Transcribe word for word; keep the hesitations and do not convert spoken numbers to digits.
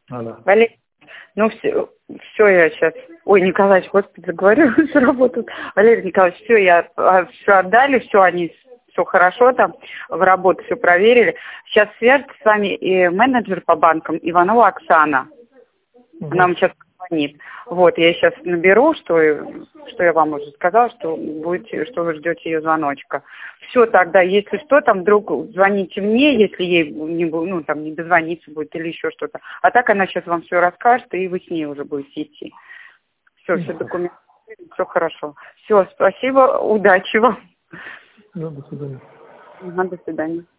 Алло. Валерий, ну все, все, я сейчас... Ой, Николаевич, господи, заговорю, что работают. Валерий Николаевич, все, я все отдали, все, они, все хорошо там, в работу все проверили. Сейчас свяжется с вами и менеджер по банкам Иванова Оксана. Угу. Она вам сейчас звонит. Вот, я сейчас наберу, что, что я вам уже сказала, что будете, что вы ждете ее звоночка. Все, тогда, если что, там вдруг звоните мне, если ей не, ну, там, не дозвониться будет или еще что-то. А так она сейчас вам все расскажет, и вы с ней уже будете идти. Все, все документы, все хорошо. Все, спасибо, удачи вам. Ну, до свидания. Ага, до свидания.